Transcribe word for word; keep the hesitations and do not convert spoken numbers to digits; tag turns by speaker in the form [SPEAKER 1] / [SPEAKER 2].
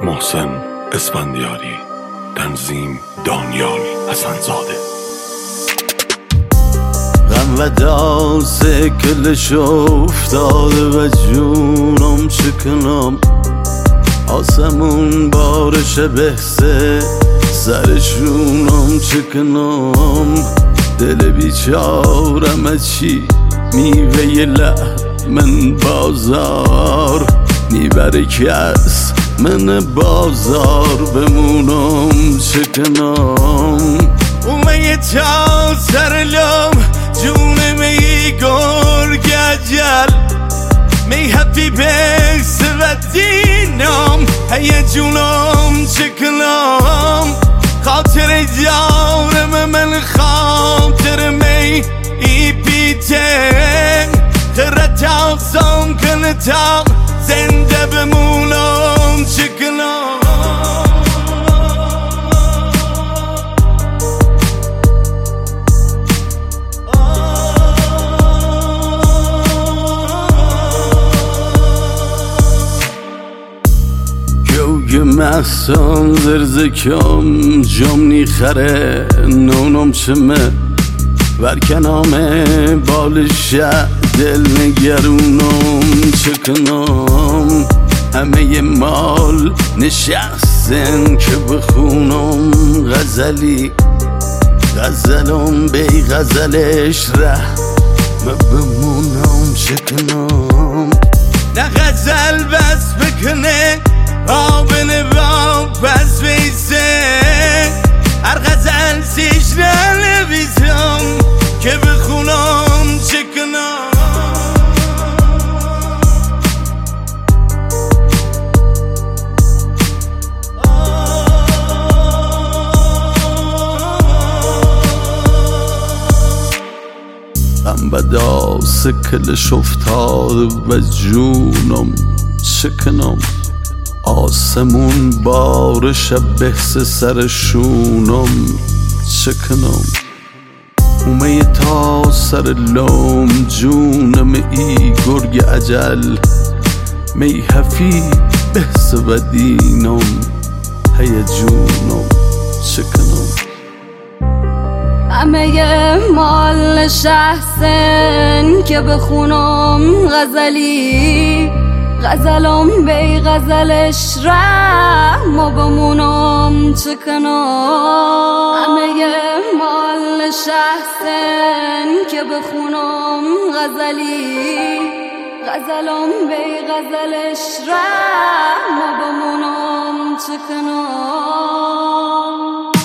[SPEAKER 1] محسن اسفندیاری، تنظیم دانیال حسن‌زاده.
[SPEAKER 2] غم و داس کلش افتاده و جونم شکنم، آسمون بارش بحثه سرشونم چکنم. دل بیچارم چی میوه لحمن بازار میبره کس من بازار بمونم چکنم. اومه تا سر لام جون می گرگ اجل می هفی بکس و دینم هی جونم چکنم. خاطر جارم من خاطر می ای بیته خرد آسان کنه تا زنده بمونم چکنم. گوگ محسان زرزکم جمنی خره نونم چمه ورکنامه بالشه دل نگرونم چکنم. همه مال نشستن که بخونم غزلی غزلم بی غزلش ره ما بمونم چکنم. نه غزل بس بکنه آب نباب بس بیسه هر غزل سیش ننویسم که بخونم چکنم. غم و داس کلش افتاده و جونم چکنم، آسمون بارش بحث سرشونم چکنم. اومه تا سر لوم جونم ای گرگ اجل می هفی بحث و دینم هی جونم چکنم.
[SPEAKER 3] همه مال نشستن که بخونم غزلی غزلم بی غزلش ره ما بمونم چکنم. همه مال نشستن که بخونم غزلی غزلم بی غزلش ره ما بمونم چکنم.